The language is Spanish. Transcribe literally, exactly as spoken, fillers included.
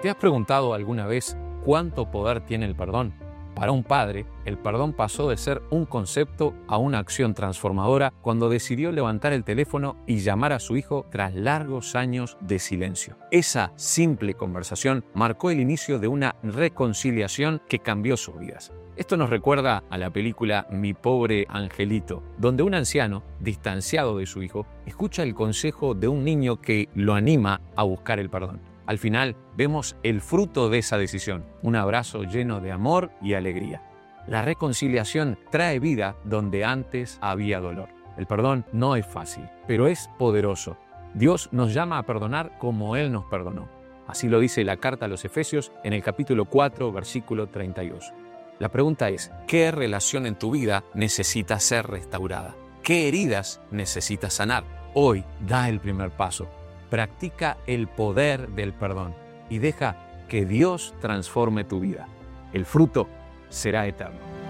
¿Te has preguntado alguna vez cuánto poder tiene el perdón? Para un padre, el perdón pasó de ser un concepto a una acción transformadora cuando decidió levantar el teléfono y llamar a su hijo tras largos años de silencio. Esa simple conversación marcó el inicio de una reconciliación que cambió sus vidas. Esto nos recuerda a la película Mi pobre angelito, donde un anciano, distanciado de su hijo, escucha el consejo de un niño que lo anima a buscar el perdón. Al final, vemos el fruto de esa decisión, un abrazo lleno de amor y alegría. La reconciliación trae vida donde antes había dolor. El perdón no es fácil, pero es poderoso. Dios nos llama a perdonar como Él nos perdonó. Así lo dice la carta a los Efesios en el capítulo cuatro, versículo treinta y dos. La pregunta es, ¿qué relación en tu vida necesita ser restaurada? ¿Qué heridas necesitas sanar? Hoy da el primer paso. Practica el poder del perdón y deja que Dios transforme tu vida. El fruto será eterno.